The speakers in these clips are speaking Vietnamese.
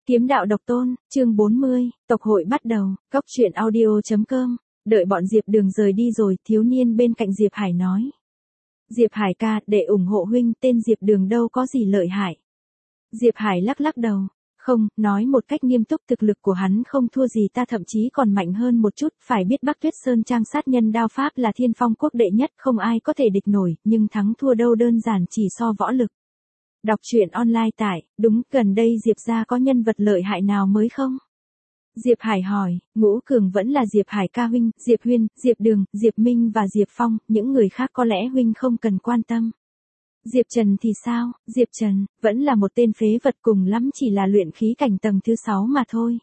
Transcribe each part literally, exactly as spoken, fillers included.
Kiếm đạo độc tôn, chương bốn mươi, tộc hội bắt đầu, góc truyện audio.com, đợi bọn Diệp Đường rời đi rồi, thiếu niên bên cạnh Diệp Hải nói. Diệp Hải ca, để ủng hộ huynh, tên Diệp Đường đâu có gì lợi hại. Diệp Hải lắc lắc đầu, không, nói một cách nghiêm túc, thực lực của hắn không thua gì ta, thậm chí còn mạnh hơn một chút, phải biết Bắc Tuyết Sơn Trang sát nhân đao pháp là thiên phong quốc đệ nhất, không ai có thể địch nổi, nhưng thắng thua đâu đơn giản chỉ so võ lực. Đọc truyện online tại, đúng, gần đây Diệp gia có nhân vật lợi hại nào mới không? Diệp Hải hỏi, Ngũ Cường vẫn là Diệp Hải ca huynh, Diệp Huyên, Diệp Đường, Diệp Minh và Diệp Phong, những người khác có lẽ huynh không cần quan tâm. Diệp Trần thì sao? Diệp Trần, vẫn là một tên phế vật, cùng lắm chỉ là luyện khí cảnh tầng thứ sáu mà thôi.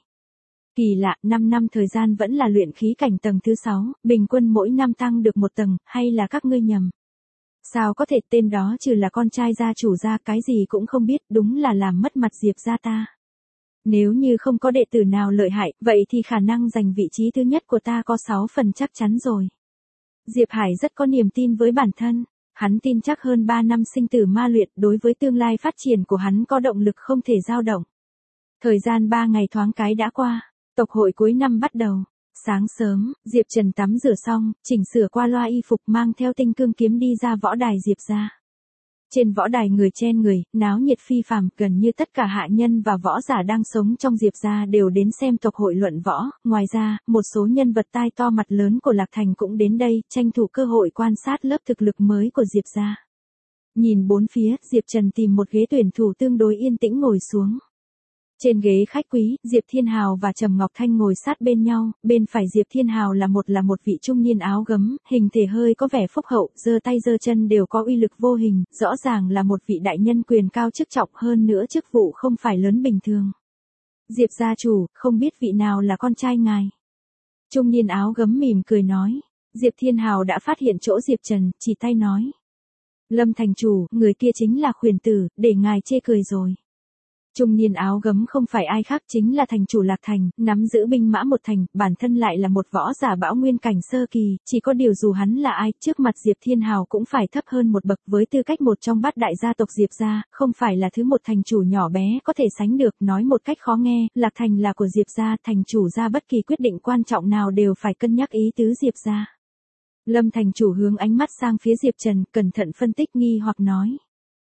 Kỳ lạ, năm năm thời gian vẫn là luyện khí cảnh tầng thứ sáu, bình quân mỗi năm tăng được một tầng, hay là các ngươi nhầm? Sao có thể, tên đó trừ là con trai gia chủ gia cái gì cũng không biết, đúng là làm mất mặt Diệp gia ta. Nếu như không có đệ tử nào lợi hại, vậy thì khả năng giành vị trí thứ nhất của ta có sáu phần chắc chắn rồi. Diệp Hải rất có niềm tin với bản thân, hắn tin chắc hơn ba năm sinh tử ma luyện đối với tương lai phát triển của hắn có động lực không thể dao động. Thời gian ba ngày thoáng cái đã qua, tộc hội cuối năm bắt đầu. Sáng sớm, Diệp Trần tắm rửa xong, chỉnh sửa qua loa y phục, mang theo tinh cương kiếm đi ra võ đài Diệp gia. Trên võ đài người chen người, náo nhiệt phi phàm, gần như tất cả hạ nhân và võ giả đang sống trong Diệp gia đều đến xem tộc hội luận võ, ngoài ra, một số nhân vật tai to mặt lớn của Lạc Thành cũng đến đây, tranh thủ cơ hội quan sát lớp thực lực mới của Diệp gia. Nhìn bốn phía, Diệp Trần tìm một ghế tuyển thủ tương đối yên tĩnh ngồi xuống. Trên ghế khách quý, Diệp Thiên Hào và Trầm Ngọc Thanh ngồi sát bên nhau, bên phải Diệp Thiên Hào là một là một vị trung niên áo gấm, hình thể hơi có vẻ phúc hậu, giơ tay giơ chân đều có uy lực vô hình, rõ ràng là một vị đại nhân quyền cao chức trọng, hơn nữa chức vụ không phải lớn bình thường. Diệp gia chủ, không biết vị nào là con trai ngài? Trung niên áo gấm mỉm cười nói. Diệp Thiên Hào đã phát hiện chỗ Diệp Trần, chỉ tay nói. Lâm thành chủ, người kia chính là Khuyển tử, để ngài chê cười rồi. Trung niên áo gấm không phải ai khác, chính là thành chủ Lạc Thành, nắm giữ binh mã một thành, bản thân lại là một võ giả bão nguyên cảnh sơ kỳ, chỉ có điều dù hắn là ai, trước mặt Diệp Thiên Hào cũng phải thấp hơn một bậc, với tư cách một trong bát đại gia tộc Diệp gia, không phải là thứ một thành chủ nhỏ bé có thể sánh được, nói một cách khó nghe, Lạc Thành là của Diệp gia, thành chủ gia bất kỳ quyết định quan trọng nào đều phải cân nhắc ý tứ Diệp gia. Lâm thành chủ hướng ánh mắt sang phía Diệp Trần, cẩn thận phân tích nghi hoặc nói.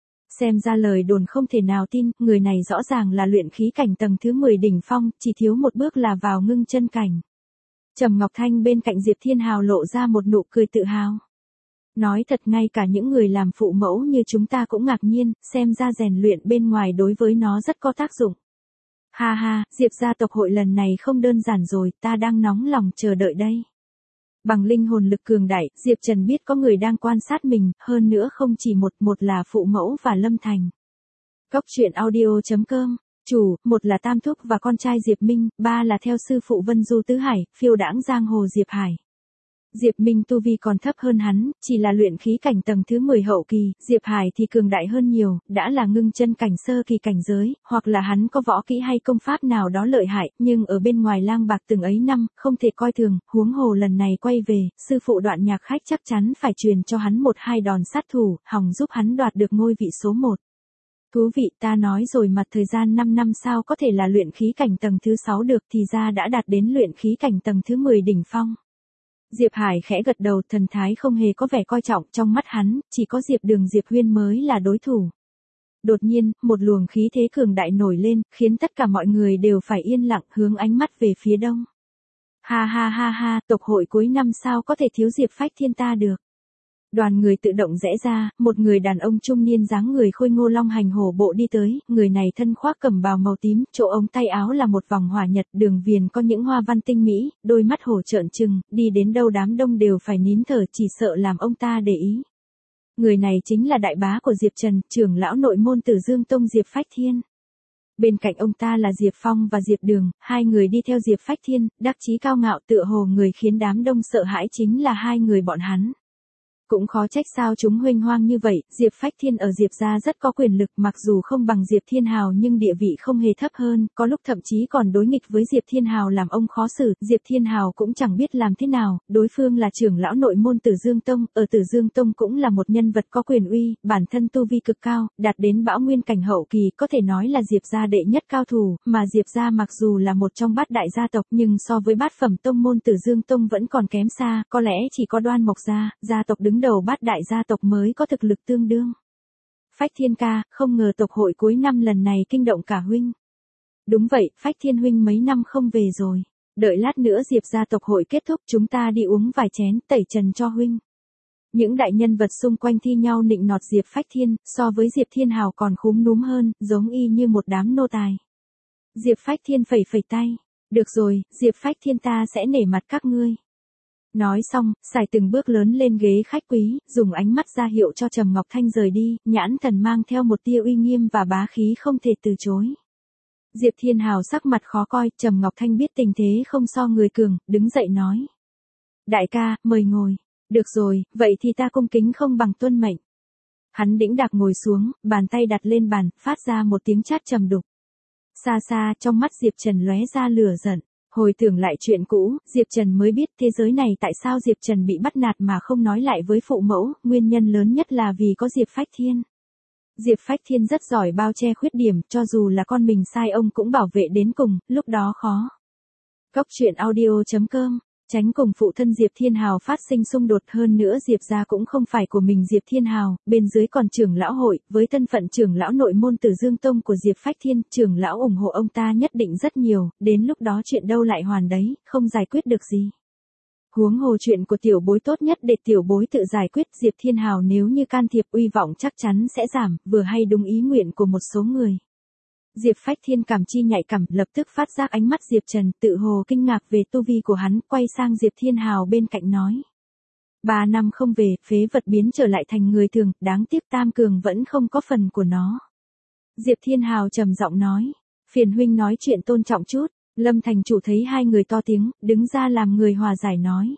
Xem ra lời đồn không thể nào tin, người này rõ ràng là luyện khí cảnh tầng thứ mười đỉnh phong, chỉ thiếu một bước là vào ngưng chân cảnh. Trầm Ngọc Thanh bên cạnh Diệp Thiên Hào lộ ra một nụ cười tự hào. Nói thật, ngay cả những người làm phụ mẫu như chúng ta cũng ngạc nhiên, xem ra rèn luyện bên ngoài đối với nó rất có tác dụng. Ha ha, Diệp gia tộc hội lần này không đơn giản rồi, ta đang nóng lòng chờ đợi đây. Bằng linh hồn lực cường đại, Diệp Trần biết có người đang quan sát mình, hơn nữa không chỉ một, một là phụ mẫu và Lâm Thành. Góc truyện audio.com, chủ, một là Tam Thúc và con trai Diệp Minh, ba là theo sư phụ Vân Du Tứ Hải, phiêu đãng giang hồ Diệp Hải. Diệp Minh tu vi còn thấp hơn hắn, chỉ là luyện khí cảnh tầng thứ mười hậu kỳ, Diệp Hải thì cường đại hơn nhiều, đã là ngưng chân cảnh sơ kỳ cảnh giới, hoặc là hắn có võ kỹ hay công pháp nào đó lợi hại, nhưng ở bên ngoài lang bạc từng ấy năm, không thể coi thường, huống hồ lần này quay về, sư phụ Đoạn Nhạc Khách chắc chắn phải truyền cho hắn một hai đòn sát thủ, hòng giúp hắn đoạt được ngôi vị số một. Thú vị, ta nói rồi mà, thời gian năm năm sao có thể là luyện khí cảnh tầng thứ sáu được, thì ra đã đạt đến luyện khí cảnh tầng thứ mười đỉnh phong. Diệp Hải khẽ gật đầu, thần thái không hề có vẻ coi trọng, trong mắt hắn, chỉ có Diệp Đường Diệp Huyên mới là đối thủ. Đột nhiên, một luồng khí thế cường đại nổi lên, khiến tất cả mọi người đều phải yên lặng, hướng ánh mắt về phía đông. Ha ha ha ha, tộc hội cuối năm sao có thể thiếu Diệp Phách Thiên ta được. Đoàn người tự động rẽ ra, một người đàn ông trung niên dáng người khôi ngô long hành hổ bộ đi tới, người này thân khoác cẩm bào màu tím, chỗ ống tay áo là một vòng hỏa nhật, đường viền có những hoa văn tinh mỹ, đôi mắt hổ trợn trừng, đi đến đâu đám đông đều phải nín thở, chỉ sợ làm ông ta để ý. Người này chính là đại bá của Diệp Trần, trưởng lão nội môn Tử Dương Tông Diệp Phách Thiên. Bên cạnh ông ta là Diệp Phong và Diệp Đường, hai người đi theo Diệp Phách Thiên, đắc chí cao ngạo tựa hồ người khiến đám đông sợ hãi chính là hai người bọn hắn. Cũng khó trách sao chúng huênh hoang như vậy, Diệp Phách Thiên ở Diệp gia rất có quyền lực, mặc dù không bằng Diệp Thiên Hào nhưng địa vị không hề thấp hơn, có lúc thậm chí còn đối nghịch với Diệp Thiên Hào làm ông khó xử, Diệp Thiên Hào cũng chẳng biết làm thế nào, đối phương là trưởng lão nội môn Tử Dương Tông, ở Tử Dương Tông cũng là một nhân vật có quyền uy, bản thân tu vi cực cao, đạt đến bão nguyên cảnh hậu kỳ, có thể nói là Diệp gia đệ nhất cao thủ, mà Diệp gia mặc dù là một trong bát đại gia tộc nhưng so với bát phẩm tông môn Tử Dương Tông vẫn còn kém xa, có lẽ chỉ có Đoan Mộc gia, gia tộc đứng đầu bát đại gia tộc mới có thực lực tương đương. Phách Thiên ca, không ngờ tộc hội cuối năm lần này kinh động cả huynh. Đúng vậy, Phách Thiên huynh mấy năm không về rồi. Đợi lát nữa Diệp gia tộc hội kết thúc chúng ta đi uống vài chén tẩy trần cho huynh. Những đại nhân vật xung quanh thi nhau nịnh nọt Diệp Phách Thiên, so với Diệp Thiên Hào còn khúm núm hơn, giống y như một đám nô tài. Diệp Phách Thiên phẩy phẩy tay. Được rồi, Diệp Phách Thiên ta sẽ nể mặt các ngươi. Nói xong, xài từng bước lớn lên ghế khách quý, dùng ánh mắt ra hiệu cho Trầm Ngọc Thanh rời đi, nhãn thần mang theo một tia uy nghiêm và bá khí không thể từ chối. Diệp Thiên Hào sắc mặt khó coi, Trầm Ngọc Thanh biết tình thế không so người cường, đứng dậy nói. Đại ca, mời ngồi. Được rồi, vậy thì ta cung kính không bằng tuân mệnh. Hắn đĩnh đạc ngồi xuống, bàn tay đặt lên bàn, phát ra một tiếng chát trầm đục. Xa xa, trong mắt Diệp Trần lóe ra lửa giận. Hồi tưởng lại chuyện cũ, Diệp Trần mới biết thế giới này tại sao Diệp Trần bị bắt nạt mà không nói lại với phụ mẫu, nguyên nhân lớn nhất là vì có Diệp Phách Thiên. Diệp Phách Thiên rất giỏi bao che khuyết điểm, cho dù là con mình sai ông cũng bảo vệ đến cùng, lúc đó khó. Cốc truyện audio chấm com, tránh cùng phụ thân Diệp Thiên Hào phát sinh xung đột, hơn nữa Diệp gia cũng không phải của mình Diệp Thiên Hào, bên dưới còn trưởng lão hội, với thân phận trưởng lão nội môn Tử Dương Tông của Diệp Phách Thiên, trưởng lão ủng hộ ông ta nhất định rất nhiều, đến lúc đó chuyện đâu lại hoàn đấy, không giải quyết được gì. Huống hồ chuyện của tiểu bối tốt nhất để tiểu bối tự giải quyết, Diệp Thiên Hào nếu như can thiệp uy vọng chắc chắn sẽ giảm, vừa hay đúng ý nguyện của một số người. Diệp Phách Thiên cảm chi nhạy cảm, lập tức phát giác ánh mắt Diệp Trần, tự hồ kinh ngạc về tu vi của hắn, quay sang Diệp Thiên Hào bên cạnh nói. Ba năm không về, phế vật biến trở lại thành người thường, đáng tiếc Tam Cường vẫn không có phần của nó. Diệp Thiên Hào trầm giọng nói, phiền huynh nói chuyện tôn trọng chút. Lâm thành chủ thấy hai người to tiếng, đứng ra làm người hòa giải nói.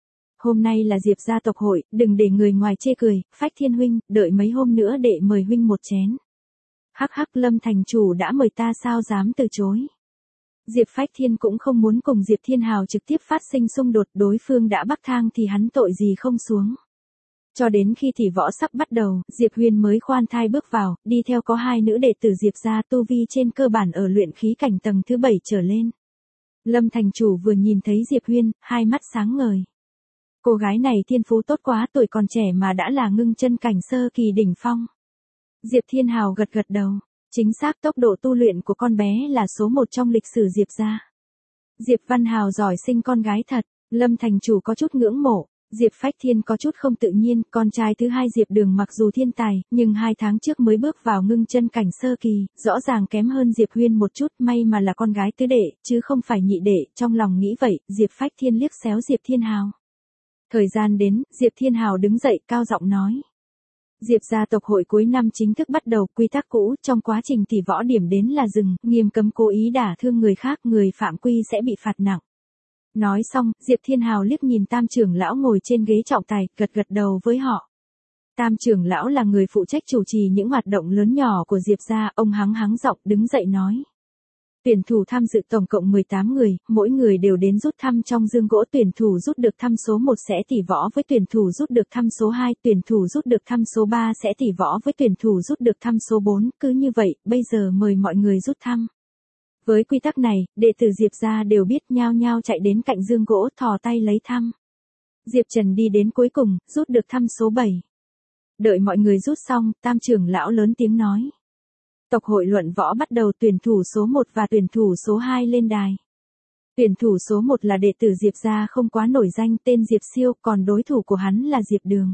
Hôm nay là Diệp gia tộc hội, đừng để người ngoài chê cười, Phách Thiên huynh, đợi mấy hôm nữa để mời huynh một chén. Hắc hắc, Lâm thành chủ đã mời ta sao dám từ chối. Diệp Phách Thiên cũng không muốn cùng Diệp Thiên Hào trực tiếp phát sinh xung đột, đối phương đã bắc thang thì hắn tội gì không xuống. Cho đến khi tỷ võ sắp bắt đầu, Diệp Huyền mới khoan thai bước vào, đi theo có hai nữ đệ tử Diệp gia, tu vi trên cơ bản ở luyện khí cảnh tầng thứ bảy trở lên. Lâm thành chủ vừa nhìn thấy Diệp Huyền, hai mắt sáng ngời. Cô gái này thiên phú tốt quá, tuổi còn trẻ mà đã là ngưng chân cảnh sơ kỳ đỉnh phong. Diệp Thiên Hào gật gật đầu, chính xác, tốc độ tu luyện của con bé là số một trong lịch sử Diệp gia. Diệp Văn Hào giỏi sinh con gái thật, Lâm thành chủ có chút ngưỡng mộ. Diệp Phách Thiên có chút không tự nhiên, con trai thứ hai Diệp Đường mặc dù thiên tài, nhưng hai tháng trước mới bước vào ngưng chân cảnh sơ kỳ, rõ ràng kém hơn Diệp Huyên một chút, may mà là con gái tứ đệ, chứ không phải nhị đệ, trong lòng nghĩ vậy, Diệp Phách Thiên liếc xéo Diệp Thiên Hào. Thời gian đến, Diệp Thiên Hào đứng dậy, cao giọng nói. Diệp gia tộc hội cuối năm chính thức bắt đầu, quy tắc cũ, trong quá trình tỷ võ điểm đến là dừng, nghiêm cấm cố ý đả thương người khác, người phạm quy sẽ bị phạt nặng. Nói xong, Diệp Thiên Hào liếc nhìn Tam trưởng lão ngồi trên ghế trọng tài, gật gật đầu với họ. Tam trưởng lão là người phụ trách chủ trì những hoạt động lớn nhỏ của Diệp gia, ông hắng hắng giọng đứng dậy nói. Tuyển thủ tham dự tổng cộng mười tám người, mỗi người đều đến rút thăm trong dương gỗ, tuyển thủ rút được thăm số một sẽ tỷ võ với tuyển thủ rút được thăm số hai, tuyển thủ rút được thăm số ba sẽ tỷ võ với tuyển thủ rút được thăm số bốn, cứ như vậy, bây giờ mời mọi người rút thăm. Với quy tắc này, đệ tử Diệp gia đều biết, nhao nhao chạy đến cạnh dương gỗ, thò tay lấy thăm. Diệp Trần đi đến cuối cùng, rút được thăm số bảy. Đợi mọi người rút xong, Tam trưởng lão lớn tiếng nói. Tộc hội luận võ bắt đầu, tuyển thủ số một và tuyển thủ số hai lên đài. Tuyển thủ số một là đệ tử Diệp gia không quá nổi danh, tên Diệp Siêu, còn đối thủ của hắn là Diệp Đường.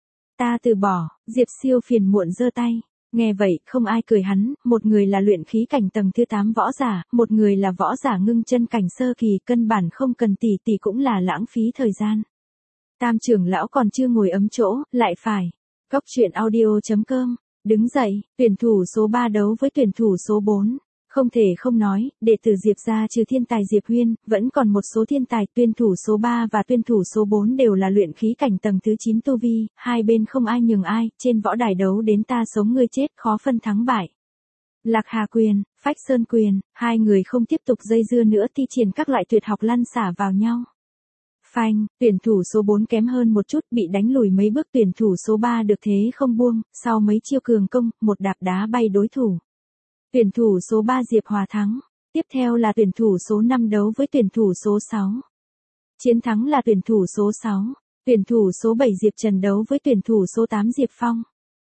Ta từ bỏ, Diệp Siêu phiền muộn giơ tay. Nghe vậy, không ai cười hắn, một người là luyện khí cảnh tầng thứ tám võ giả, một người là võ giả ngưng chân cảnh sơ kỳ, cân bản không cần tỉ tỉ cũng là lãng phí thời gian. Tam trưởng lão còn chưa ngồi ấm chỗ, lại phải. Cốc truyện audio chấm com, đứng dậy, tuyển thủ số ba đấu với tuyển thủ số bốn. Không thể không nói, đệ tử Diệp gia trừ thiên tài Diệp Huyên, vẫn còn một số thiên tài, tuyển thủ số ba và tuyển thủ số bốn đều là luyện khí cảnh tầng thứ chín tu vi, hai bên không ai nhường ai, trên võ đài đấu đến ta sống ngươi chết, khó phân thắng bại. Lạc Hà quyền, Phách Sơn quyền, hai người không tiếp tục dây dưa nữa thi triển các loại tuyệt học lăn xả vào nhau. Phanh, tuyển thủ số bốn kém hơn một chút bị đánh lùi mấy bước, tuyển thủ số ba được thế không buông, sau mấy chiêu cường công, một đạp đá bay đối thủ. Tuyển thủ số ba Diệp Hòa thắng, tiếp theo là tuyển thủ số năm đấu với tuyển thủ số sáu. Chiến thắng là tuyển thủ số sáu, tuyển thủ số bảy Diệp Trần đấu với tuyển thủ số tám Diệp Phong.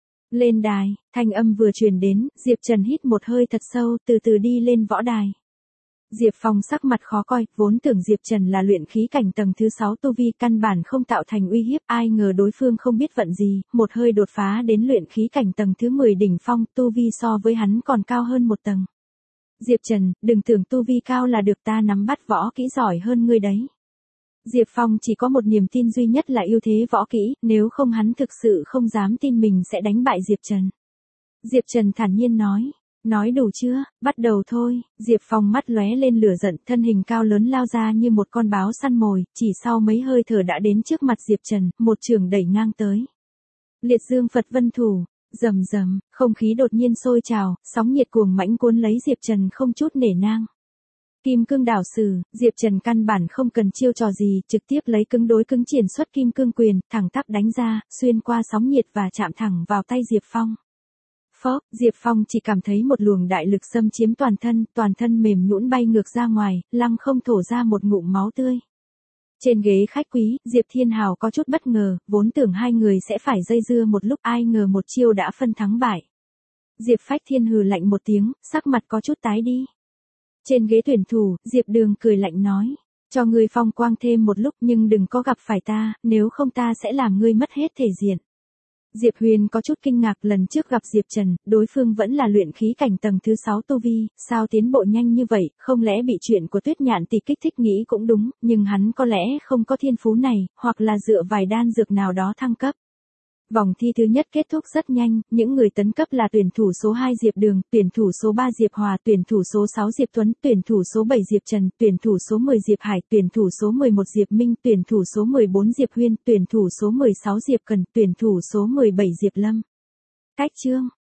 Lên đài, thanh âm vừa truyền đến, Diệp Trần hít một hơi thật sâu, từ từ đi lên võ đài. Diệp Phong sắc mặt khó coi, vốn tưởng Diệp Trần là luyện khí cảnh tầng thứ sáu tu vi, căn bản không tạo thành uy hiếp, ai ngờ đối phương không biết vận gì, một hơi đột phá đến luyện khí cảnh tầng thứ mười đỉnh phong, tu vi so với hắn còn cao hơn một tầng. Diệp Trần, đừng tưởng tu vi cao là được, ta nắm bắt võ kỹ giỏi hơn ngươi đấy. Diệp Phong chỉ có một niềm tin duy nhất là ưu thế võ kỹ, nếu không hắn thực sự không dám tin mình sẽ đánh bại Diệp Trần. Diệp Trần thản nhiên nói. Nói đủ chưa, bắt đầu thôi. Diệp Phong mắt lóe lên lửa giận, thân hình cao lớn lao ra như một con báo săn mồi, chỉ sau mấy hơi thở đã đến trước mặt Diệp Trần, một chưởng đẩy ngang tới. Liệt Dương Phật Vân Thủ, rầm rầm, không khí đột nhiên sôi trào, sóng nhiệt cuồng mãnh cuốn lấy Diệp Trần không chút nể nang. Kim cương đảo sử, Diệp Trần căn bản không cần chiêu trò gì, trực tiếp lấy cứng đối cứng triển xuất kim cương quyền, thẳng tắp đánh ra, xuyên qua sóng nhiệt và chạm thẳng vào tay Diệp Phong. Phốc, Diệp Phong chỉ cảm thấy một luồng đại lực xâm chiếm toàn thân, toàn thân mềm nhũn bay ngược ra ngoài, lăng không thổ ra một ngụm máu tươi. Trên ghế khách quý, Diệp Thiên Hào có chút bất ngờ, vốn tưởng hai người sẽ phải dây dưa một lúc, ai ngờ một chiêu đã phân thắng bại. Diệp Phách Thiên hừ lạnh một tiếng, sắc mặt có chút tái đi. Trên ghế tuyển thủ, Diệp Đường cười lạnh nói, cho ngươi phong quang thêm một lúc nhưng đừng có gặp phải ta, nếu không ta sẽ làm ngươi mất hết thể diện. Diệp Huyền có chút kinh ngạc, lần trước gặp Diệp Trần, đối phương vẫn là luyện khí cảnh tầng thứ sáu tu vi, sao tiến bộ nhanh như vậy, không lẽ bị chuyện của Tuyết Nhạn Tỷ kích thích, nghĩ cũng đúng, nhưng hắn có lẽ không có thiên phú này, hoặc là dựa vài đan dược nào đó thăng cấp. Vòng thi thứ nhất kết thúc rất nhanh, những người tấn cấp là tuyển thủ số hai Diệp Đường, tuyển thủ số ba Diệp Hòa, tuyển thủ số sáu Diệp Tuấn, tuyển thủ số bảy Diệp Trần, tuyển thủ số mười Diệp Hải, tuyển thủ số mười một Diệp Minh, tuyển thủ số mười bốn Diệp Huyên, tuyển thủ số mười sáu Diệp Cần, tuyển thủ số mười bảy Diệp Lâm. Cách chương